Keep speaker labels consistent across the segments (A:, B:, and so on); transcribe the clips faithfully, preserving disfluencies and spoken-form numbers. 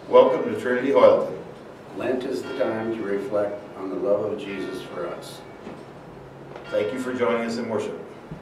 A: Welcome to Trinity Hoyleton.
B: Lent is the time to reflect on the love of Jesus for us.
A: Thank you for joining us in worship.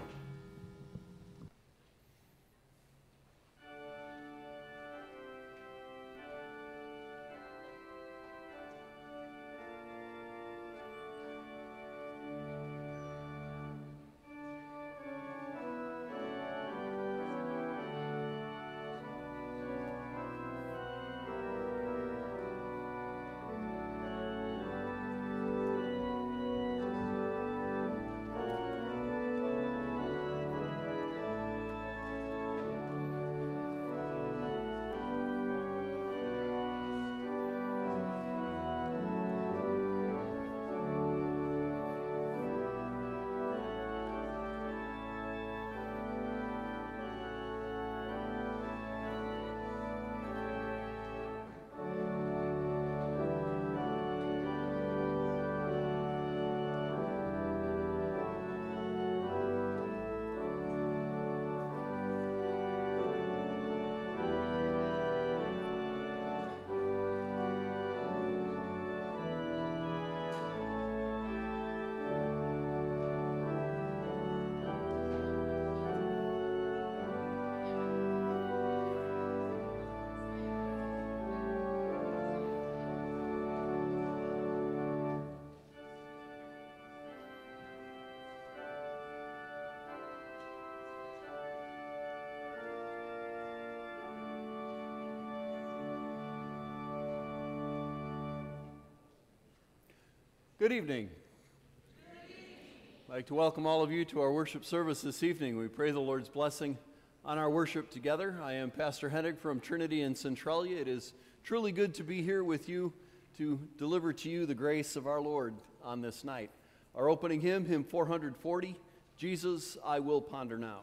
C: Good evening. I'd like to welcome all of you to our worship service this evening. We pray the Lord's blessing on our worship together. I am Pastor Hennig from Trinity in Centralia. It is truly good to be here with you to deliver to you the grace of our Lord on this night. Our opening hymn, hymn four forty, Jesus, I Will Ponder Now.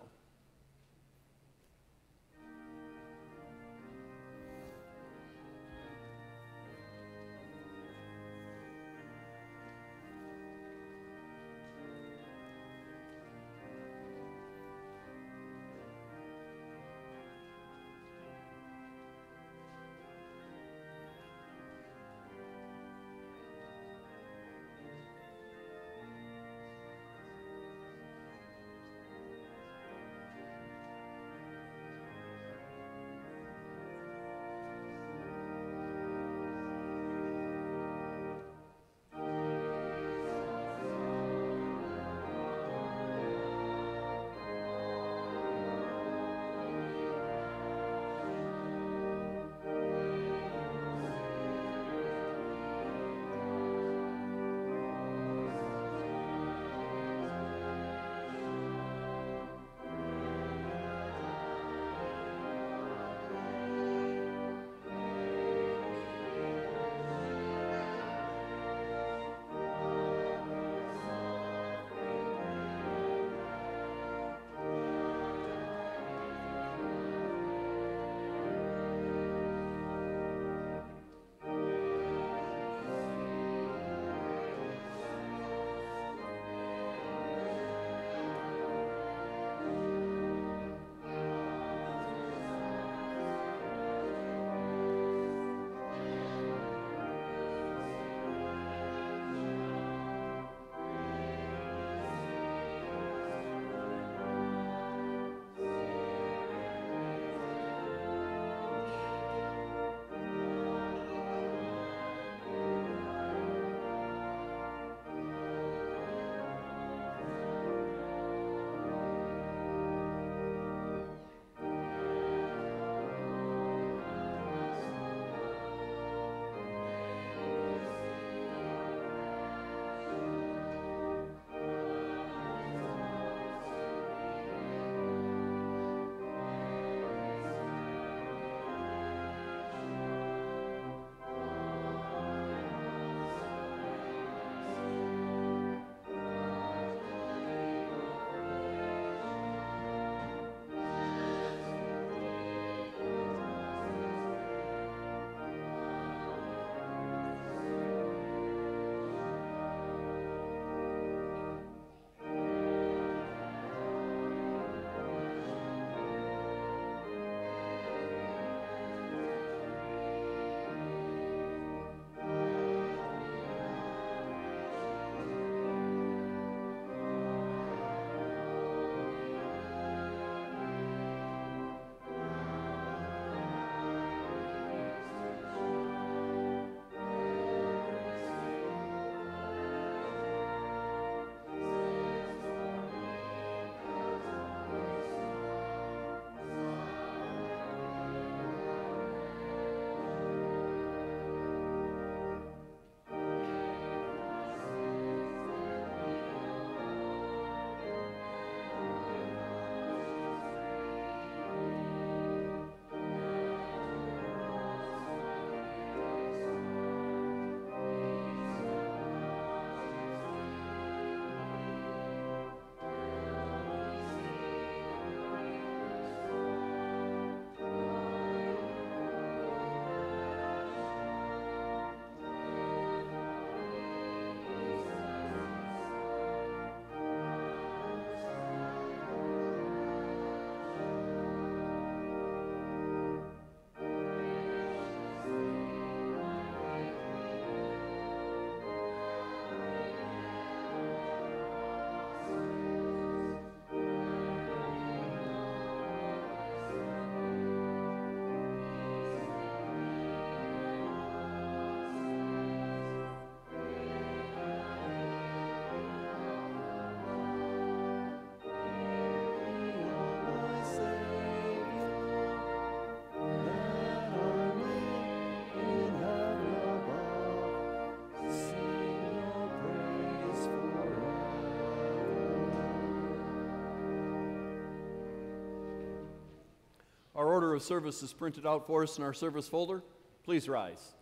C: order of service is printed out for us in our service folder. Please rise.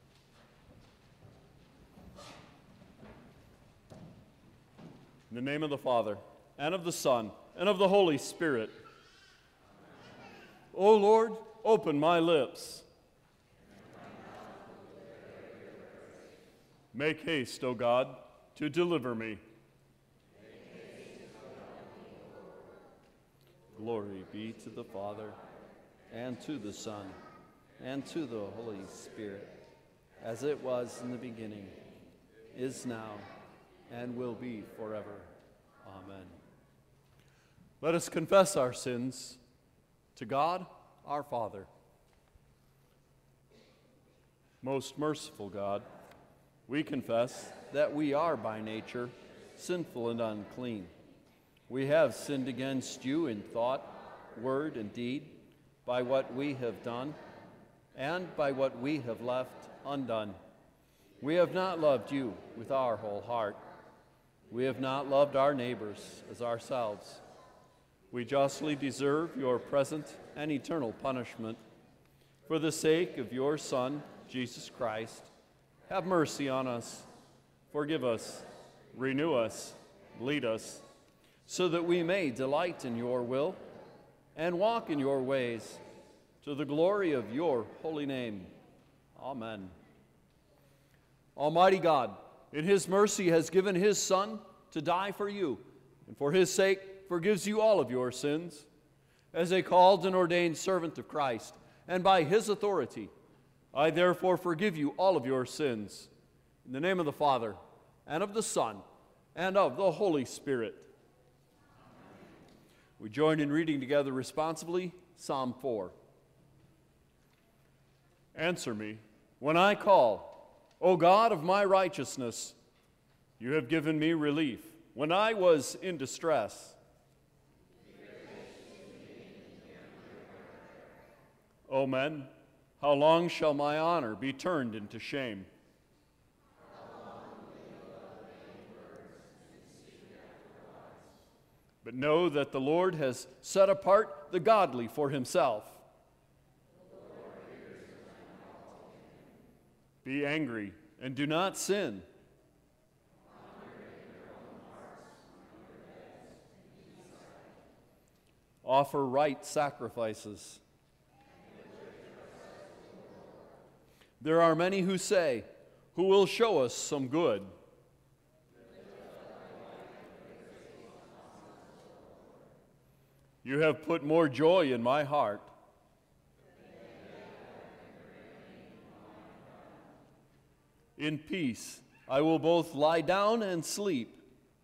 C: In the name of the Father, and of the Son, and of the Holy Spirit. O Lord, open my lips. Make haste, O God, to deliver me. Glory be to the Father, and to the Son, and to the Holy Spirit, as it was in the beginning, is now, and will be forever. Amen. Let us confess our sins to God, our Father. Most merciful God, we confess that we are by nature sinful and unclean. We have sinned against you in thought, word, and deed, by what we have done, and by what we have left undone. We have not loved you with our whole heart. We have not loved our neighbors as ourselves. We justly deserve your present and eternal punishment. For the sake of your Son, Jesus Christ, have mercy on us, forgive us, renew us, lead us, so that we may delight in your will and walk in your ways, to the glory of your holy name. Amen. Almighty God, in his mercy has given his Son to die for you, and for his sake forgives you all of your sins. As a called and ordained servant of Christ, and by his authority, I therefore forgive you all of your sins. In the name of the Father, and of the Son, and of the Holy Spirit. We join in reading together responsibly Psalm four. Answer me when I call, O God of my righteousness. You have given me relief when I was in distress. O men, how long shall my honor be turned into shame? But know that the Lord has set apart the godly for himself. Be angry and do not sin. Offer right sacrifices. There are many who say, who will show us some good? You have put more joy in my heart. In peace, I will both lie down and sleep.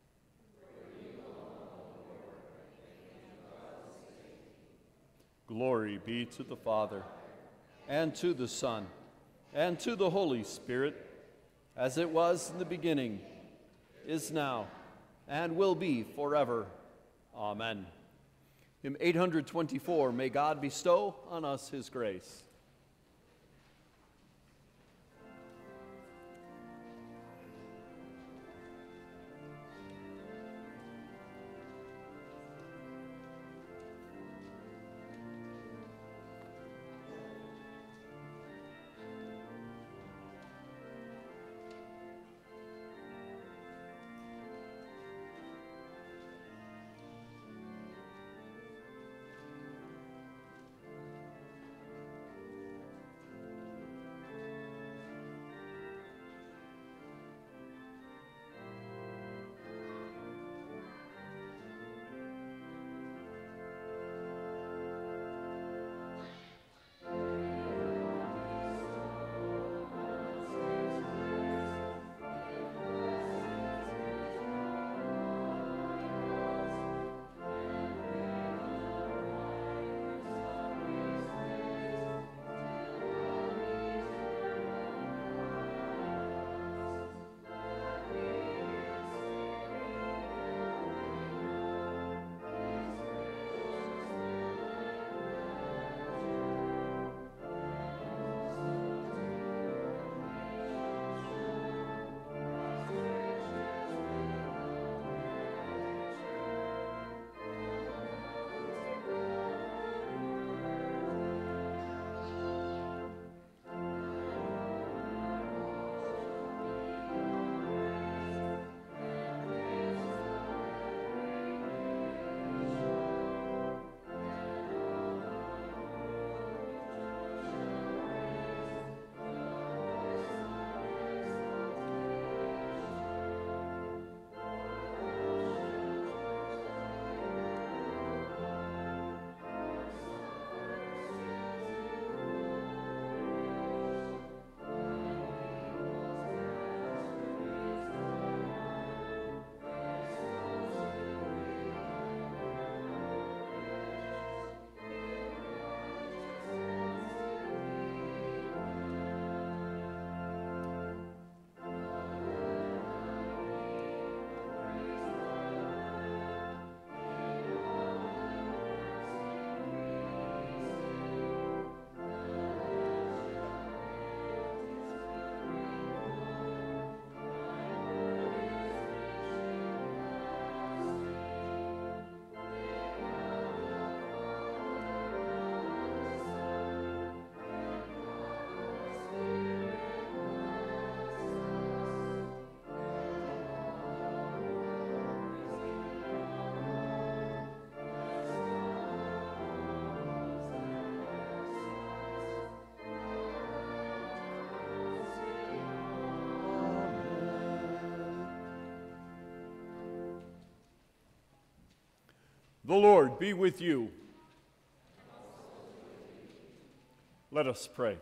C: Glory be to the Father, and to the Son, and to the Holy Spirit, as it was in the beginning, is now, and will be forever. Amen. Hymn eight hundred twenty-four, May God bestow on us his grace. The Lord be with you. Let us pray.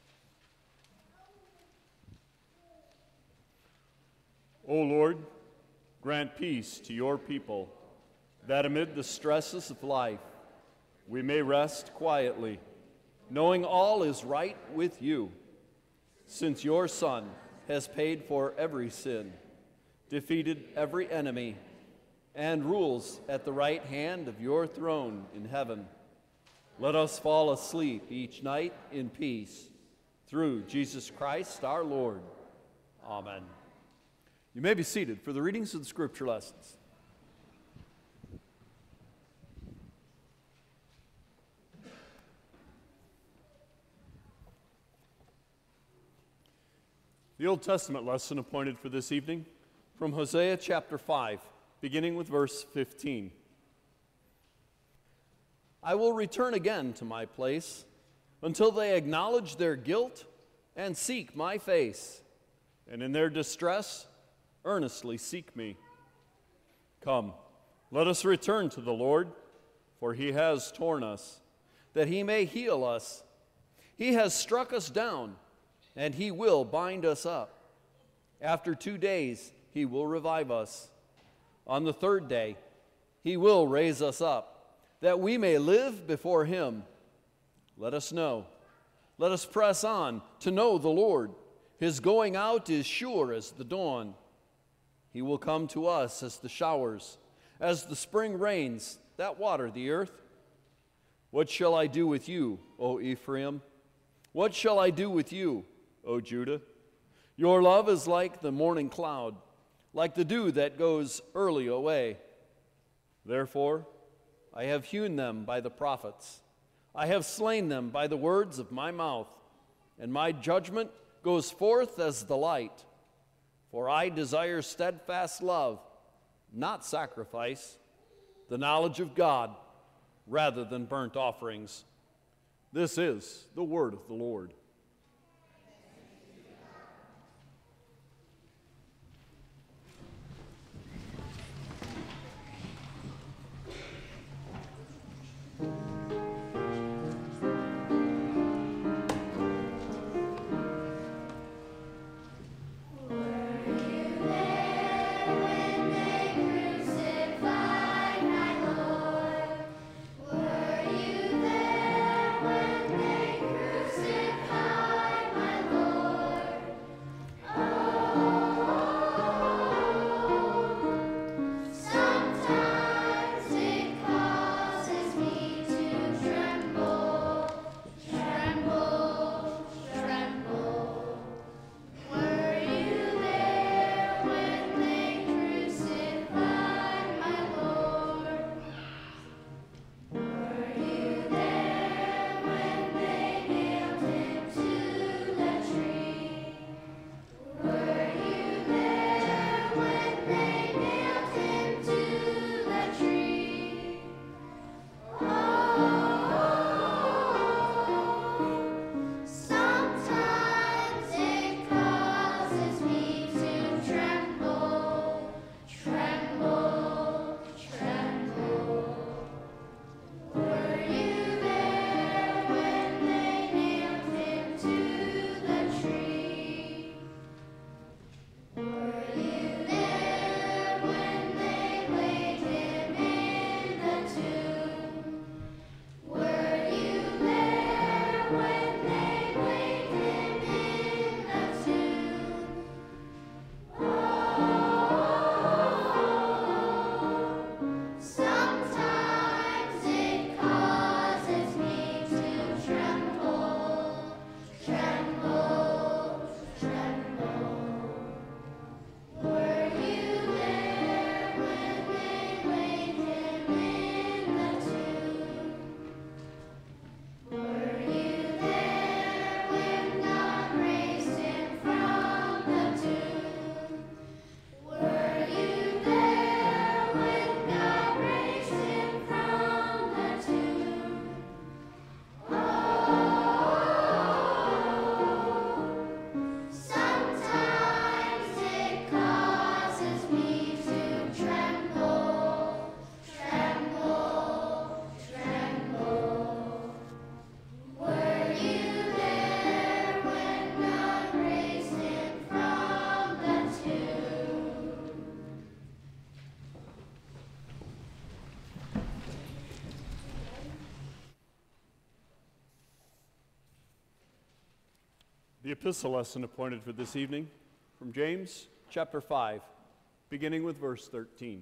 C: O Lord, grant peace to your people, that amid the stresses of life we may rest quietly, knowing all is right with you, since your Son has paid for every sin, defeated every enemy, and rules at the right hand of your throne in heaven. Let us fall asleep each night in peace, through Jesus Christ our Lord. Amen. You may be seated for the readings of the scripture lessons. The Old Testament lesson appointed for this evening from Hosea chapter five, beginning with verse fifteen. I will return again to my place until they acknowledge their guilt and seek my face, and in their distress earnestly seek me. Come, let us return to the Lord, for he has torn us, that he may heal us. He has struck us down, and he will bind us up. After two days he will revive us. On the third day he will raise us up, that we may live before him. Let us know. Let us press on to know the Lord. His going out is sure as the dawn. He will come to us as the showers, as the spring rains that water the earth. What shall I do with you, O Ephraim? What shall I do with you, O Judah? Your love is like the morning cloud, like the dew that goes early away. Therefore, I have hewn them by the prophets. I have slain them by the words of my mouth, and my judgment goes forth as the light. For I desire steadfast love, not sacrifice, the knowledge of God rather than burnt offerings. This is the word of the Lord.
D: Were you there when they crucified?
C: The epistle lesson appointed for this evening from James chapter five, beginning with verse thirteen.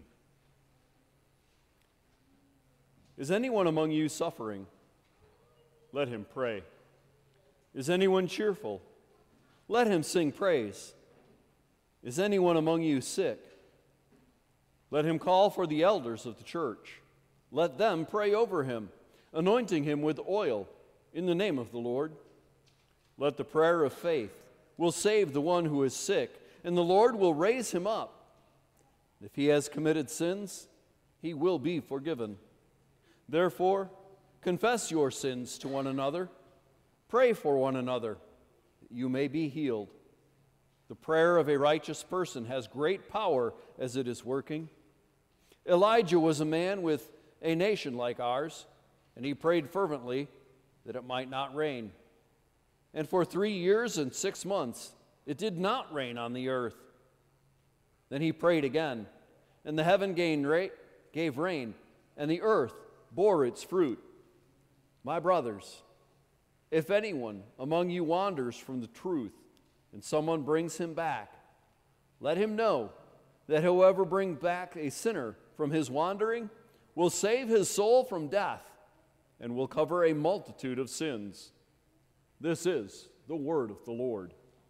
C: Is anyone among you suffering? Let him pray. Is anyone cheerful? Let him sing praise. Is anyone among you sick? Let him call for the elders of the church. Let them pray over him, anointing him with oil in the name of the Lord. Let the prayer of faith will save the one who is sick, and the Lord will raise him up. If he has committed sins, he will be forgiven. Therefore, confess your sins to one another. Pray for one another, that you may be healed. The prayer of a righteous person has great power as it is working. Elijah was a man with a nation like ours, and he prayed fervently that it might not rain. And for three years and six months it did not rain on the earth. Then he prayed again, and the heaven gave rain, and the earth bore its fruit. My brothers, if anyone among you wanders from the truth, and someone brings him back, let him know that whoever brings back a sinner from his wandering will save his soul from death and will cover a multitude of sins. This is the word of the Lord.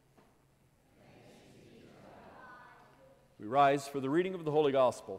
C: We rise for the reading of the Holy Gospel.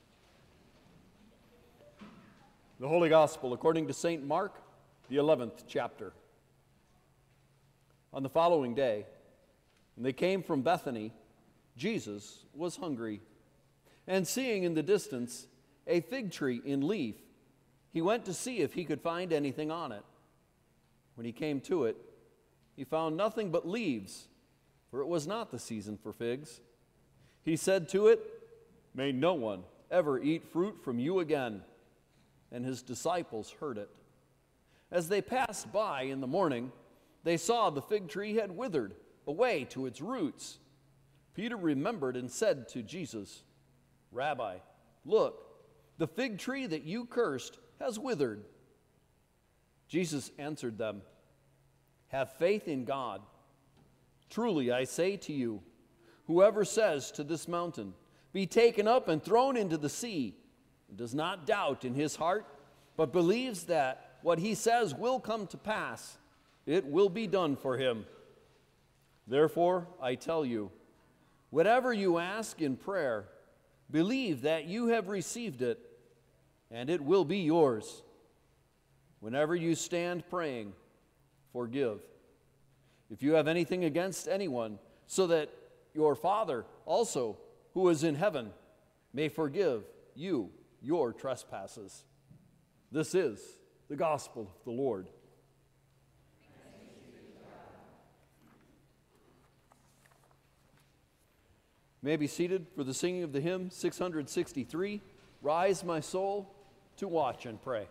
C: The Holy Gospel according to Saint Mark, the eleventh chapter. On the following day, when they came from Bethany, Jesus was hungry. And seeing in the distance a fig tree in leaf, he went to see if he could find anything on it. When he came to it, he found nothing but leaves, for it was not the season for figs. He said to it, "May no one ever eat fruit from you again." And his disciples heard it. As they passed by in the morning, they saw the fig tree had withered away to its roots. Peter remembered and said to Jesus, "Rabbi, look, the fig tree that you cursed has withered." Jesus answered them, "Have faith in God. Truly I say to you, whoever says to this mountain, 'Be taken up and thrown into the sea,' and does not doubt in his heart, but believes that what he says will come to pass, it will be done for him. Therefore, I tell you, whatever you ask in prayer, believe that you have received it, and it will be yours. Whenever you stand praying, forgive, if you have anything against anyone, so that your Father also, who is in heaven, may forgive you your trespasses." This is the gospel of the Lord. You may be seated for the singing of the hymn six hundred sixty-three, "Rise, my soul, to watch and pray."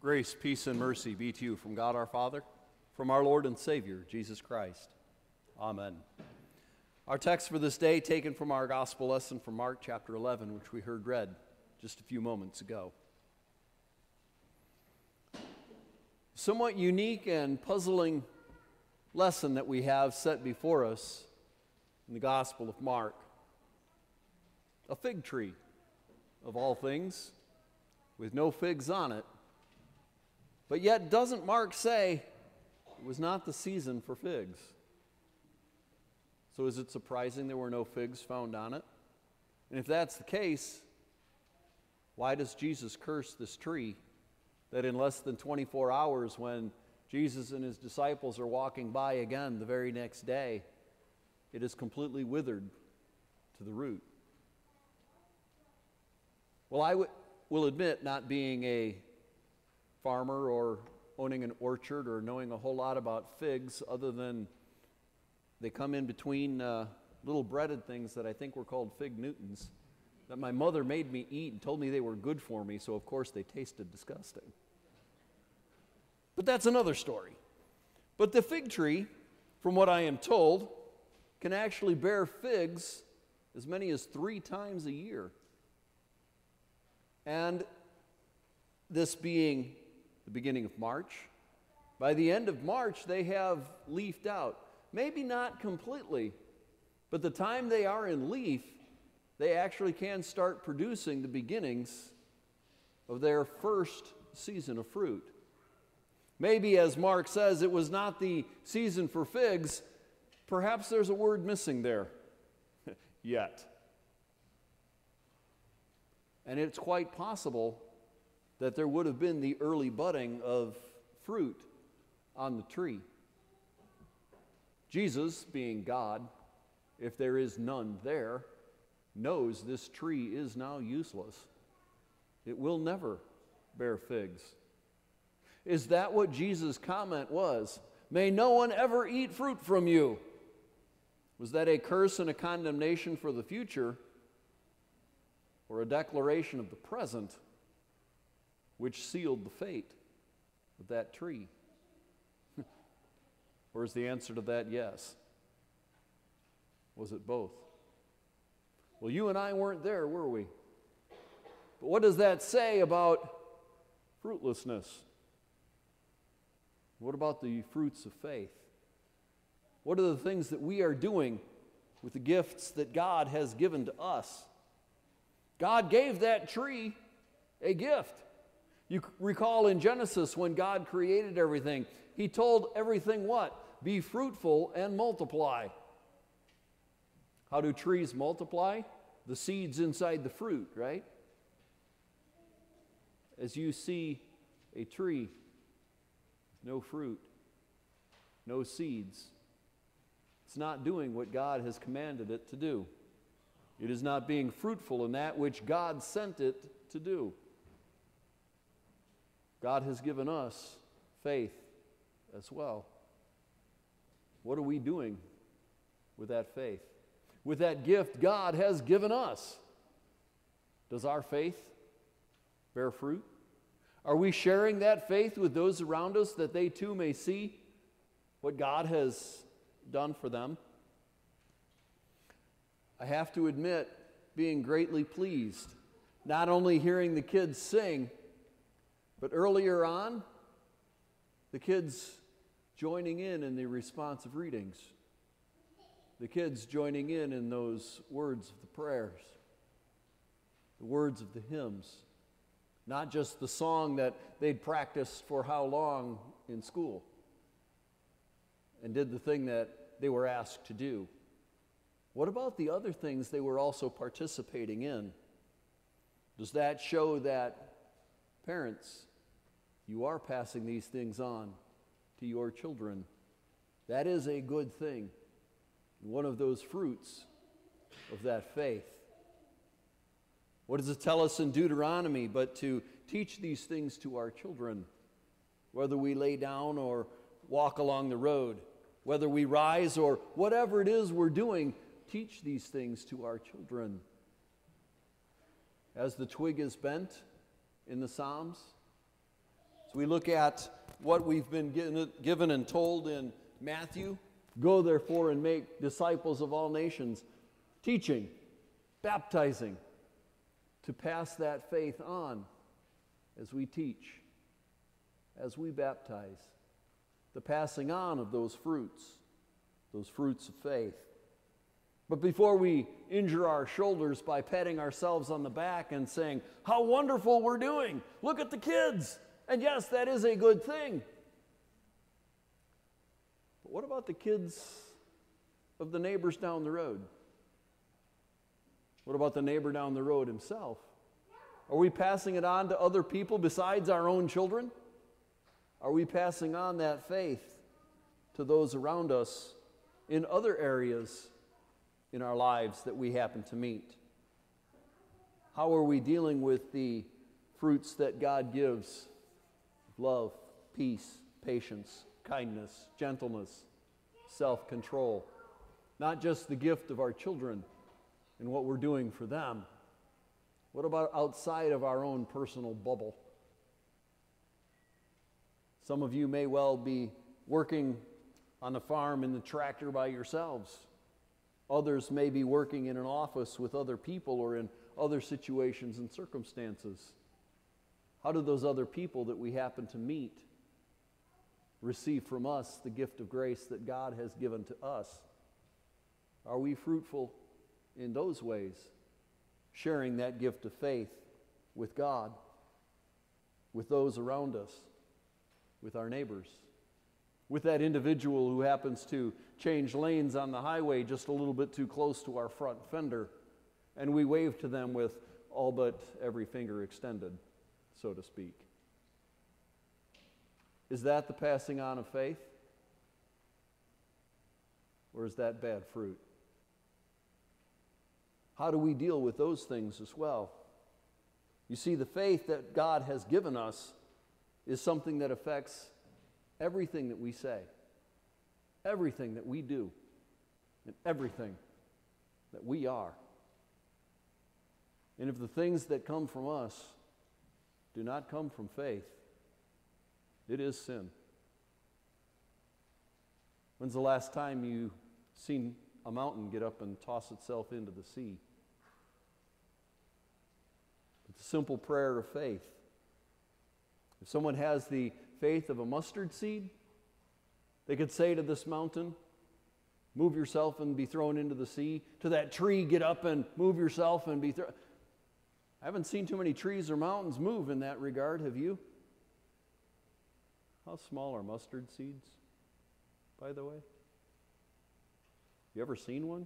C: Grace, peace, and mercy be to you from God our Father, from our Lord and Savior, Jesus Christ. Amen. Our text for this day taken from our gospel lesson from Mark chapter eleven, which we heard read just a few moments ago. Somewhat unique and puzzling lesson that we have set before us in the Gospel of Mark. A fig tree, of all things, with no figs on it. But yet, doesn't Mark say it was not the season for figs? So is it surprising there were no figs found on it? And if that's the case, why does Jesus curse this tree that in less than twenty-four hours, when Jesus and his disciples are walking by again the very next day, it is completely withered to the root? Well, I w- will admit, not being a farmer or owning an orchard or knowing a whole lot about figs, other than they come in between uh, little breaded things that I think were called fig Newtons, that my mother made me eat and told me they were good for me, so of course they tasted disgusting. But that's another story. But the fig tree, from what I am told, can actually bear figs as many as three times a year. And this being the beginning of March, by the end of March they have leafed out. Maybe not completely, but the time they are in leaf, they actually can start producing the beginnings of their first season of fruit. Maybe, as Mark says, it was not the season for figs. Perhaps there's a word missing there. Yet. And it's quite possible that there would have been the early budding of fruit on the tree. Jesus, being God, if there is none there, knows this tree is now useless. It will never bear figs. Is that what Jesus' comment was? May no one ever eat fruit from you. Was that a curse and a condemnation for the future, or a declaration of the present, which sealed the fate of that tree? Or is the answer to that yes? Was it both? Well, you and I weren't there, were we? But what does that say about fruitlessness? What about the fruits of faith? What are the things that we are doing with the gifts that God has given to us? God gave that tree a gift. You recall in Genesis when God created everything, he told everything what? Be fruitful and multiply. How do trees multiply? The seeds inside the fruit, right? As you see a tree, no fruit, no seeds, it's not doing what God has commanded it to do. It is not being fruitful in that which God sent it to do. God has given us faith as well. What are we doing with that faith? With that gift God has given us? Does our faith bear fruit? Are we sharing that faith with those around us that they too may see what God has done for them? I have to admit, being greatly pleased, not only hearing the kids sing, but earlier on, the kids joining in in the responsive readings, the kids joining in in those words of the prayers, the words of the hymns, not just the song that they'd practiced for how long in school and did the thing that they were asked to do. What about the other things they were also participating in? Does that show that, parents, you are passing these things on to your children? That is a good thing, one of those fruits of that faith. What does it tell us in Deuteronomy but to teach these things to our children, whether we lay down or walk along the road, whether we rise or whatever it is we're doing, teach these things to our children. As the twig is bent in the Psalms, As we look at what we've been given, given and told in Matthew, go therefore and make disciples of all nations, teaching, baptizing, to pass that faith on as we teach, as we baptize, the passing on of those fruits, those fruits of faith. But before we injure our shoulders by patting ourselves on the back and saying, how wonderful we're doing, look at the kids, and yes, that is a good thing. But what about the kids of the neighbors down the road? What about the neighbor down the road himself? Are we passing it on to other people besides our own children? Are we passing on that faith to those around us in other areas in our lives that we happen to meet? How are we dealing with the fruits that God gives? Love, peace, patience, kindness, gentleness, self-control. Not just the gift of our children and what we're doing for them. What about outside of our own personal bubble? Some of you may well be working on the farm in the tractor by yourselves. Others may be working in an office with other people or in other situations and circumstances. How do those other people that we happen to meet receive from us the gift of grace that God has given to us? Are we fruitful in those ways, sharing that gift of faith with God, with those around us, with our neighbors, with that individual who happens to change lanes on the highway just a little bit too close to our front fender, and we wave to them with all but every finger extended, so to speak? Is that the passing on of faith? Or is that bad fruit? How do we deal with those things as well? You see, the faith that God has given us is something that affects everything that we say, everything that we do, and everything that we are. And if the things that come from us do not come from faith, it is sin. When's the last time you seen a mountain get up and toss itself into the sea? It's a simple prayer of faith. If someone has the faith of a mustard seed, they could say to this mountain, move yourself and be thrown into the sea. To that tree, get up and move yourself and be thrown. I haven't seen too many trees or mountains move in that regard, have you? How small are mustard seeds, by the way? You ever seen one?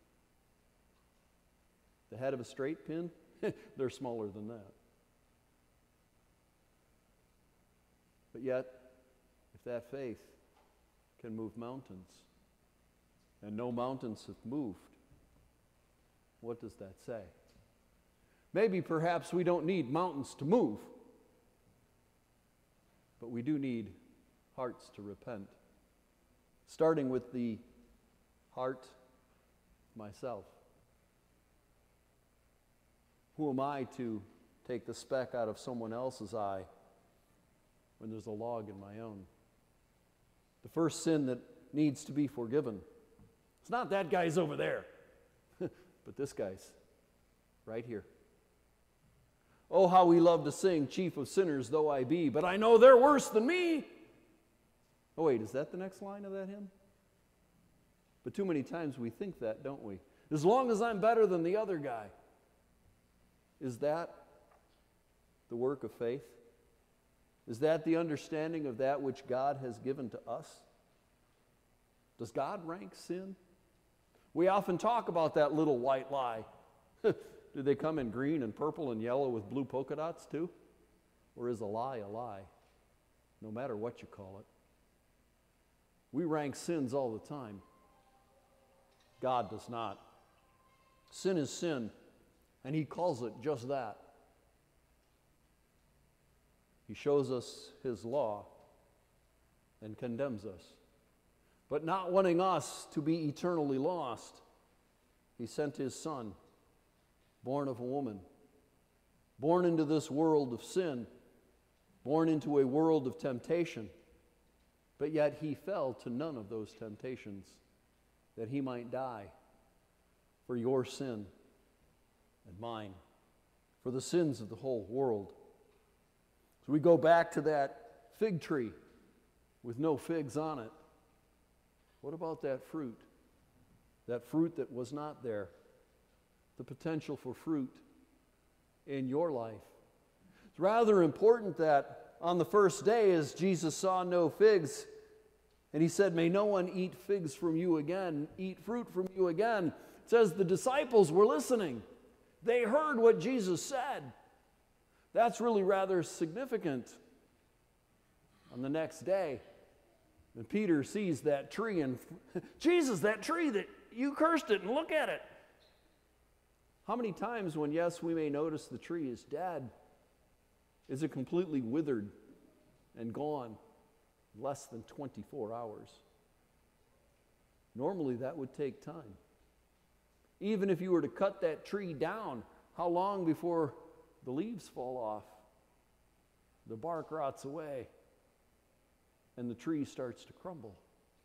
C: The head of a straight pin? They're smaller than that. But yet, if that faith can move mountains, and no mountains have moved, what does that say? Maybe perhaps we don't need mountains to move, but we do need hearts to repent, starting with the heart myself. Who am I to take the speck out of someone else's eye when there's a log in my own? The first sin that needs to be forgiven, it's not that guy's over there, but this guy's right here. Oh, how we love to sing, chief of sinners though I be, but I know they're worse than me. Oh wait, is that the next line of that hymn? But too many times we think that, don't we? As long as I'm better than the other guy. Is that the work of faith? Is that the understanding of that which God has given to us? Does God rank sin? We often talk about that little white lie. Do they come in green and purple and yellow with blue polka dots too? Or is a lie a lie, no matter what you call it? We rank sins all the time. God does not. Sin is sin, and He calls it just that. He shows us His law and condemns us. But not wanting us to be eternally lost, He sent His Son, born of a woman, born into this world of sin, born into a world of temptation, but yet he fell to none of those temptations, that he might die for your sin and mine, for the sins of the whole world. So we go back to that fig tree with no figs on it. What about that fruit? That fruit that was not there. The potential for fruit in your life. It's rather important that on the first day, as Jesus saw no figs, and he said, "May no one eat figs from you again, eat fruit from you again." It says the disciples were listening. They heard what Jesus said. That's really rather significant. On the next day, when Peter sees that tree, and Jesus, that tree that you cursed it, and look at it. How many times when, yes, we may notice the tree is dead, is it completely withered and gone in less than twenty-four hours? Normally that would take time. Even if you were to cut that tree down, how long before the leaves fall off, the bark rots away, and the tree starts to crumble?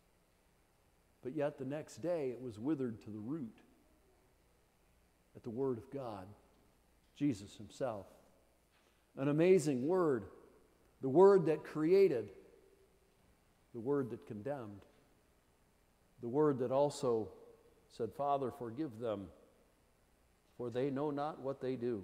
C: But yet the next day it was withered to the root at the Word of God, Jesus himself. An amazing Word, the Word that created, the Word that condemned, the Word that also said, "Father, forgive them, for they know not what they do."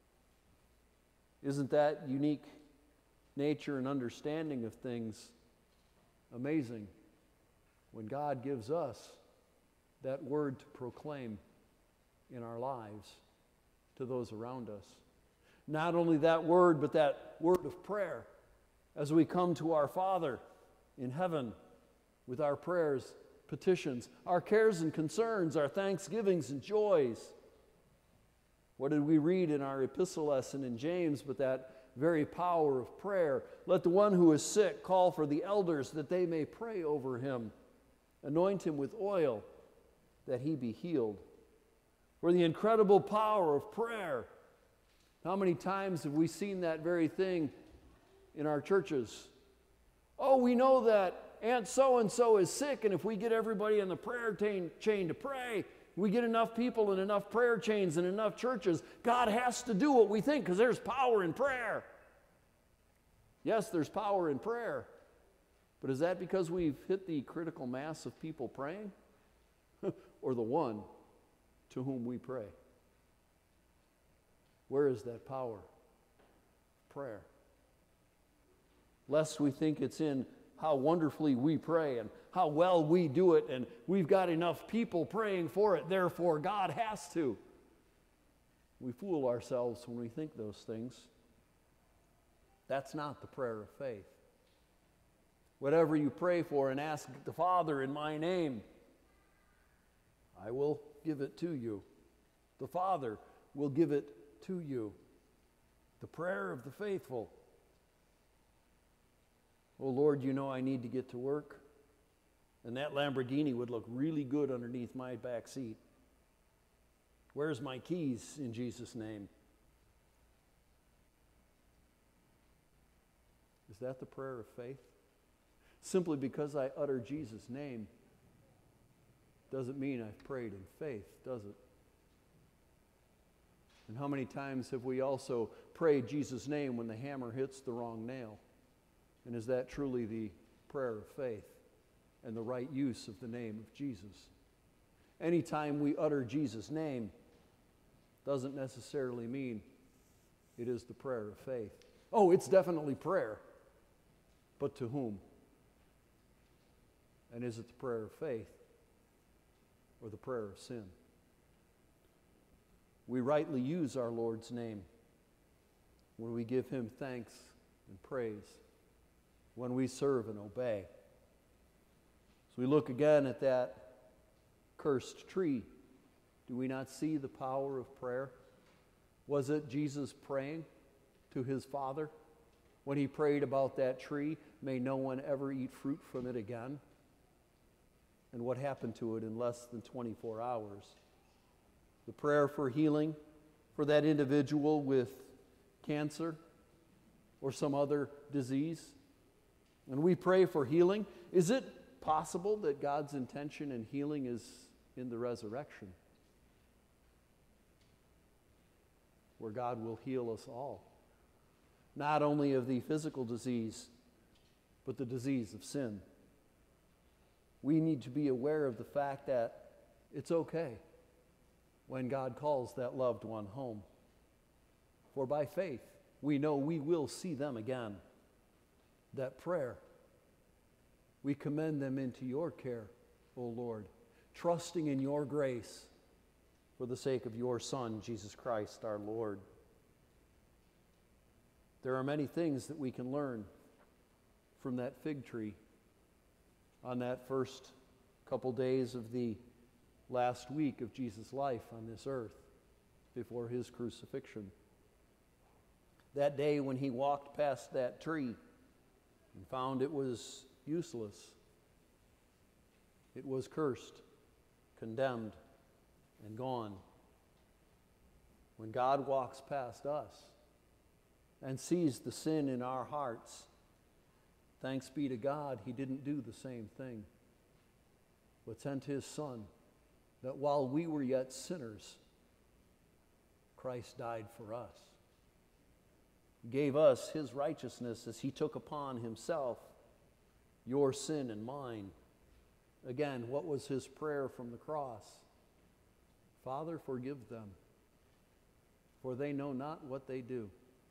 C: Isn't that unique nature and understanding of things amazing when God gives us that word to proclaim in our lives to those around us? Not only that word, but that word of prayer as we come to our Father in heaven with our prayers, petitions, our cares and concerns, our thanksgivings and joys. What did we read in our epistle lesson in James but that very power of prayer? Let the one who is sick call for the elders that they may pray over him, anoint him with oil that he be healed. For the incredible power of prayer. How many times have we seen that very thing in our churches? Oh, we know that Aunt so-and-so is sick, and if we get everybody in the prayer chain, chain to pray, we get enough people and enough prayer chains and enough churches, God has to do what we think because there's power in prayer. Yes, there's power in prayer. But is that because we've hit the critical mass of people praying? Or the one to whom we pray? Where is that power? Prayer. Lest we think it's in how wonderfully we pray and how well we do it, and we've got enough people praying for it, therefore God has to. We fool ourselves when we think those things. That's not the prayer of faith. Whatever you pray for and ask the Father in my name, I will give it to you. The Father will give it to you. The prayer of the faithful. Oh Lord, you know I need to get to work, and that Lamborghini would look really good underneath my back seat. Where's my keys in Jesus' name? Is that the prayer of faith? Simply because I utter Jesus' name doesn't mean I've prayed in faith, does it? And how many times have we also prayed Jesus' name when the hammer hits the wrong nail? And is that truly the prayer of faith and the right use of the name of Jesus? Anytime we utter Jesus' name doesn't necessarily mean it is the prayer of faith. Oh, it's definitely prayer. But to whom? And is it the prayer of faith or the prayer of sin? We rightly use our Lord's name when we give him thanks and praise, when we serve and obey. So we look again at that cursed tree. Do we not see the power of prayer? Was it Jesus praying to his Father when he prayed about that tree, may no one ever eat fruit from it again? And what happened to it in less than twenty-four hours? The prayer for healing for that individual with cancer or some other disease. And we pray for healing. Is it possible that God's intention in healing is in the resurrection, where God will heal us all, not only of the physical disease, but the disease of sin? We need to be aware of the fact that it's okay when God calls that loved one home. For by faith, we know we will see them again. That prayer, we commend them into your care, O Lord, trusting in your grace for the sake of your Son, Jesus Christ, our Lord. There are many things that we can learn from that fig tree on that first couple days of the last week of Jesus' life on this earth before his crucifixion. That day when he walked past that tree and found it was useless, it was cursed, condemned, and gone. When God walks past us and sees the sin in our hearts, thanks be to God, he didn't do the same thing, but sent his Son, that while we were yet sinners, Christ died for us. He gave us his righteousness as he took upon himself your sin and mine. Again, what was his prayer from the cross? Father, forgive them, for they know not what they do.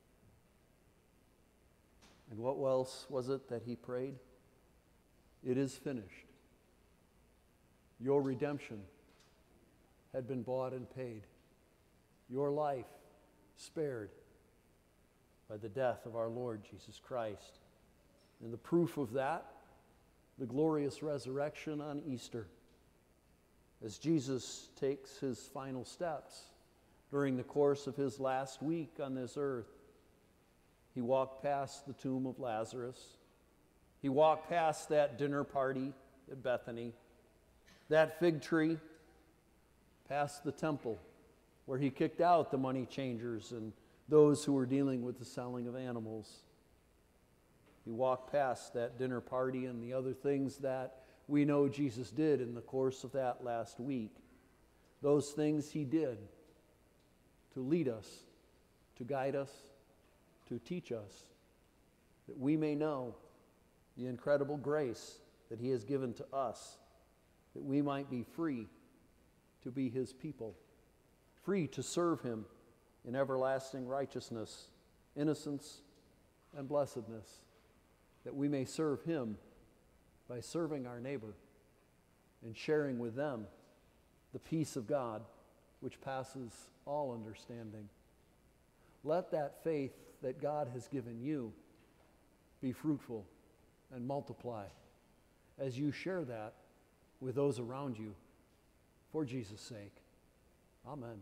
C: And what else was it that he prayed? It is finished. Your redemption had been bought and paid. Your life spared by the death of our Lord Jesus Christ. And the proof of that, the glorious resurrection on Easter, as Jesus takes his final steps during the course of his last week on this earth. He walked past the tomb of Lazarus. He walked past that dinner party at Bethany, that fig tree, past the temple where he kicked out the money changers and those who were dealing with the selling of animals. He walked past that dinner party and the other things that we know Jesus did in the course of that last week. Those things he did to lead us, to guide us, to teach us, that we may know the incredible grace that he has given to us, that we might be free to be his people, free to serve him in everlasting righteousness, innocence, and blessedness, that we may serve him by serving our neighbor and sharing with them the peace of God which passes all understanding. Let that faith that God has given you be fruitful and multiply as you share that with those around you for Jesus' sake. Amen.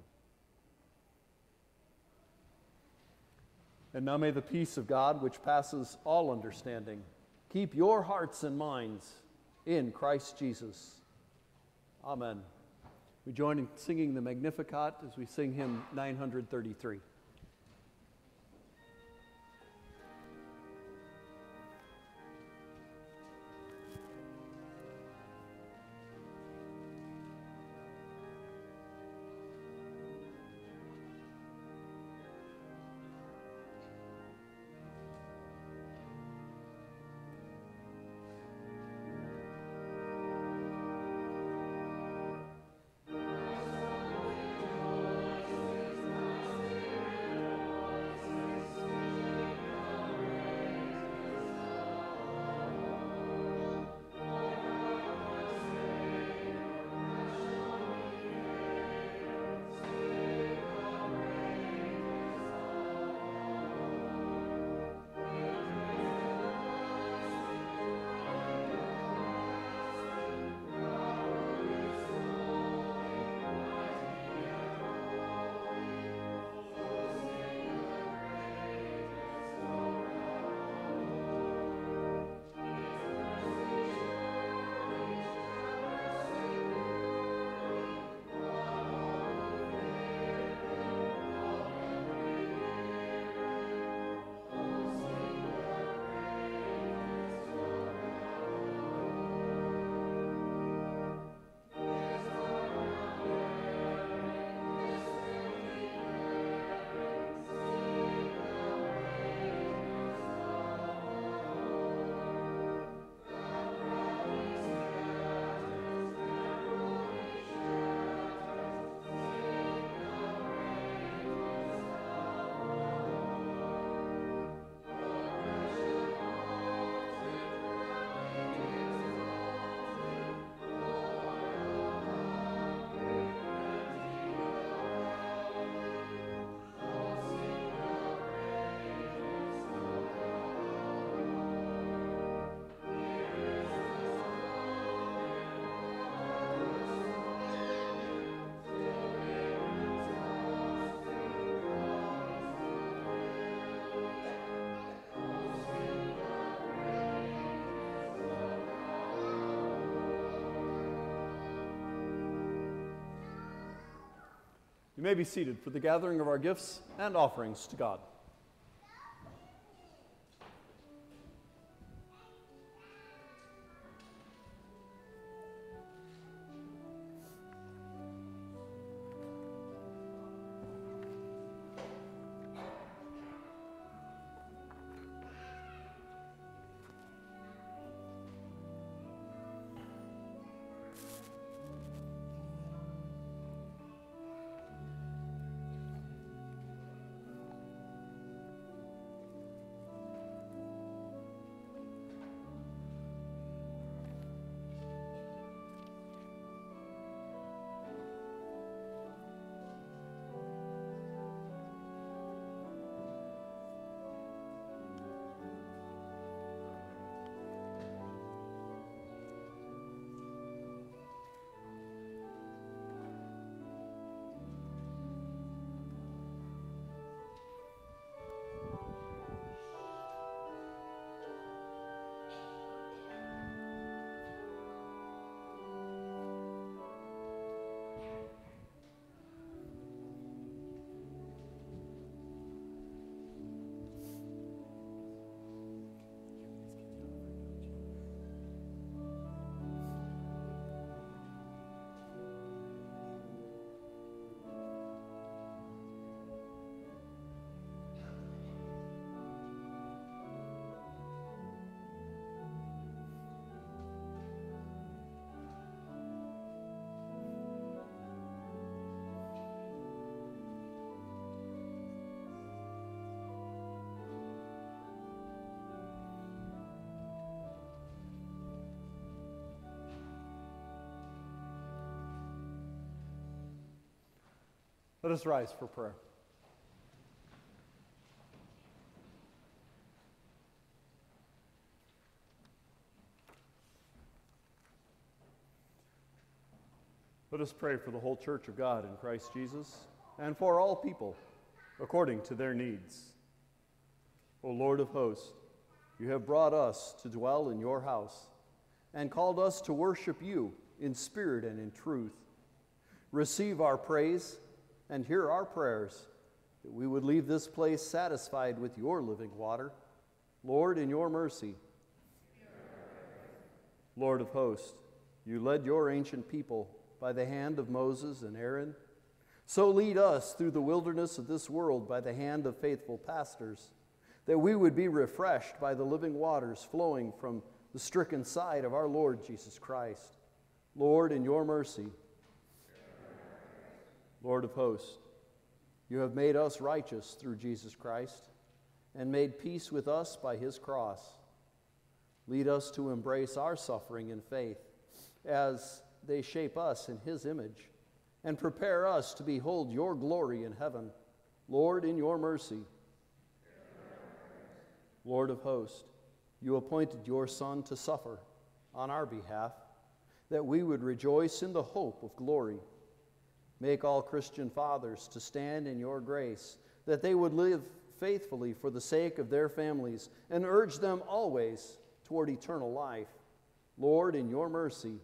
C: And now may the peace of God, which passes all understanding, keep your hearts and minds in Christ Jesus. Amen. We join in singing the Magnificat as we sing hymn nine thirty-three. You may be seated for the gathering of our gifts and offerings to God. Let us rise for prayer. Let us pray for the whole Church of God in Christ Jesus and for all people according to their needs. O Lord of hosts, you have brought us to dwell in your house and called us to worship you in spirit and in truth. Receive our praise and hear our prayers, that we would leave this place satisfied with your living water. Lord, in your mercy. Lord of hosts, you led your ancient people by the hand of Moses and Aaron. So lead us through the wilderness of this world by the hand of faithful pastors, that we would be refreshed by the living waters flowing from the stricken side of our Lord Jesus Christ. Lord, in your mercy. Lord of hosts, you have made us righteous through Jesus Christ and made peace with us by his cross. Lead us to embrace our suffering in faith as they shape us in his image and prepare us to behold your glory in heaven. Lord, in your mercy. Lord of hosts, you appointed your Son to suffer on our behalf, that we would rejoice in the hope of glory. Make all Christian fathers to stand in your grace, that they would live faithfully for the sake of their families, and urge them always toward eternal life. Lord, in your mercy.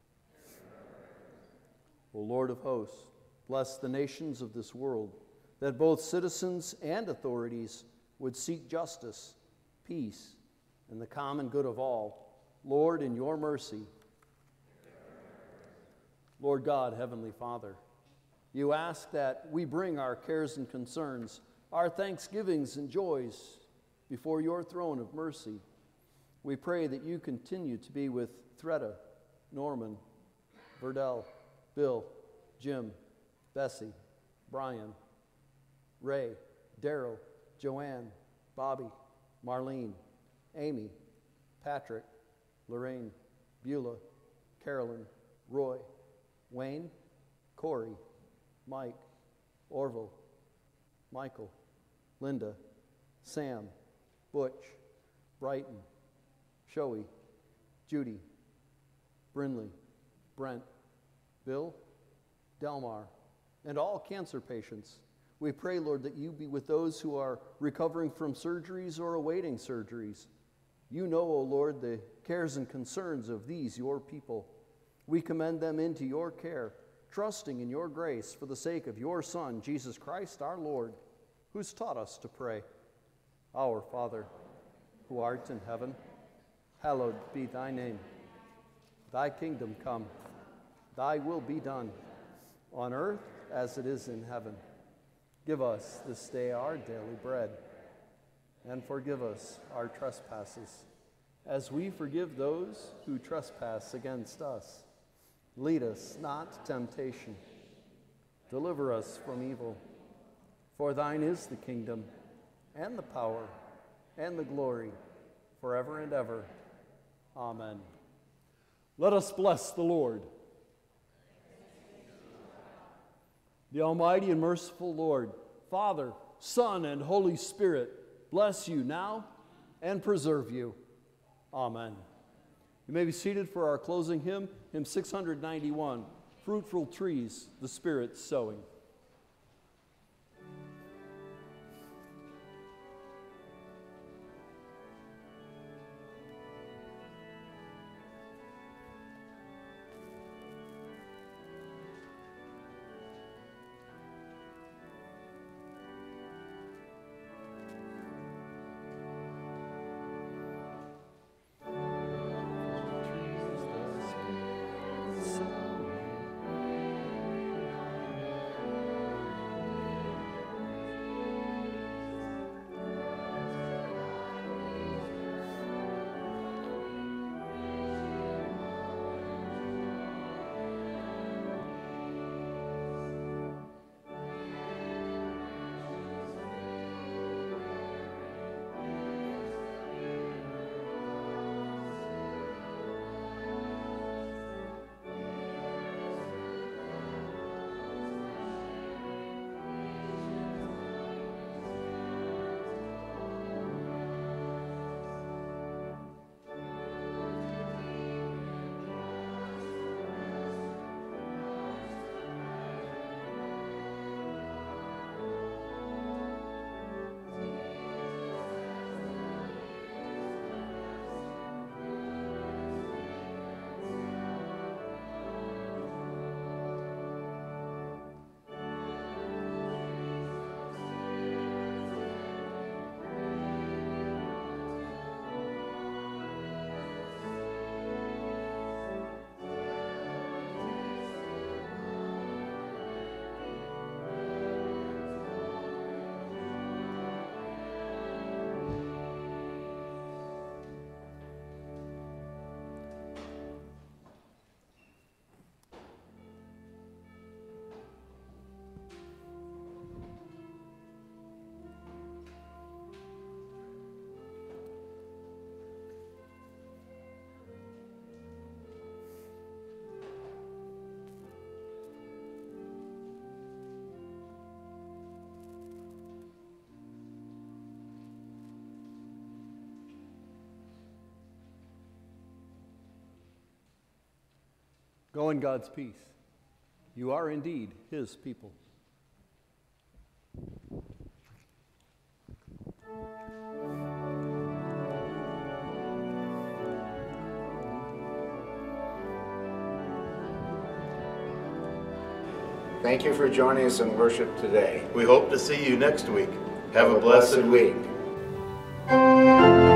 C: O Lord of hosts, bless the nations of this world, that both citizens and authorities would seek justice, peace, and the common good of all. Lord, in your mercy. Lord God, Heavenly Father, you ask that we bring our cares and concerns, our thanksgivings and joys before your throne of mercy. We pray that you continue to be with Threda, Norman, Verdell, Bill, Jim, Bessie, Brian, Ray, Daryl, Joanne, Bobby, Marlene, Amy, Patrick, Lorraine, Beulah, Carolyn, Roy, Wayne, Corey, Mike, Orville, Michael, Linda, Sam, Butch, Brighton, Shoei, Judy, Brinley, Brent, Bill, Delmar, and all cancer patients. We pray, Lord, that you be with those who are recovering from surgeries or awaiting surgeries. You know, O Lord, the cares and concerns of these, your people. We commend them into your care, trusting in your grace for the sake of your Son, Jesus Christ our Lord, who's taught us to pray. Our Father, who art in heaven, hallowed be thy name. Thy kingdom come, thy will be done, on earth as it is in heaven. Give us this day our daily bread, and forgive us our trespasses, as we forgive those who trespass against us. Lead us not to temptation. Deliver us from evil. For thine is the kingdom, and the power, and the glory, forever and ever. Amen. Let us bless the Lord. The Almighty and merciful Lord, Father, Son, and Holy Spirit, bless you now and preserve you. Amen. You may be seated for our closing hymn, hymn six ninety-one, Fruitful Trees, the Spirit Sowing. Go in God's peace. You are indeed his people.
B: Thank you for joining us in worship today.
A: We hope to see you next week. Have a blessed week.
B: week.